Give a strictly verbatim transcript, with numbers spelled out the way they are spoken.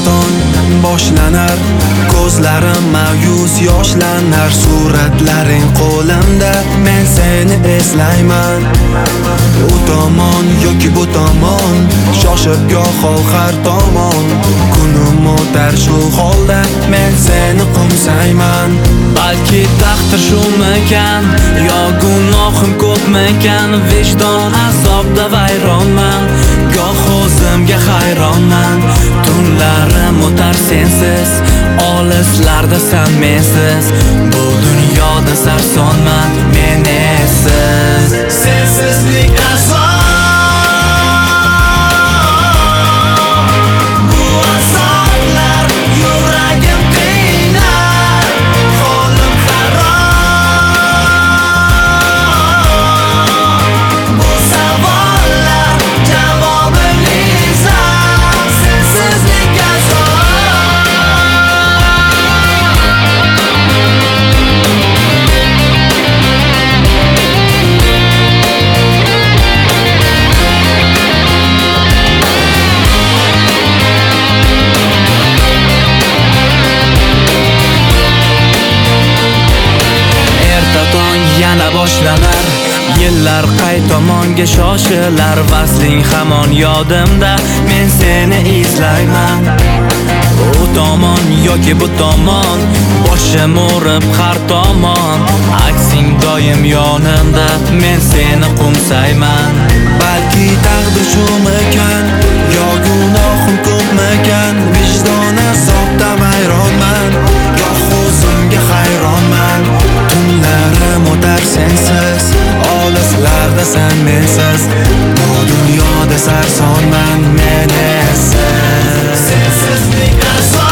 tong boshlanar, ko'zlarim ma'yus yoshlanar. Suratlaring qo'limda, men seni eslayman. U tomon yoki bu tomon, shoshib goho har tomon. Kunim o'tar shu holda, men seni qo'msayman. Balki taqdir shumikan, yo gunohim ko'pmikan. Vijdon azobda vayronman, goh o'zimga hayronman. Tunlarim o'tar sensiz, olislarda san mensiz. Bu dunyoda sarsonman men esiz. Sensizlik azob, bu azoblar yuragim qiynar. Holim harom, bu savollar javobi nizam. Sensizlik azob. Yana boshlanar, yillar qay tomonga shoshilar. Vasling hamon yodimda, men seni izlayman. U tomon yoki bu tomon, boshim o'rib har tomon. Aksing doim yonimda, men seni qo'msayman. Balki taqdir shumikan, yo gunohim ko'pmikan. Vijdon azobda vayronman, goh o'zimga hayronman. Tunlarim o'tar sensiz, olislarda san mensiz. Bu dunyoda sarsonman men esiz. Sensizlik azob.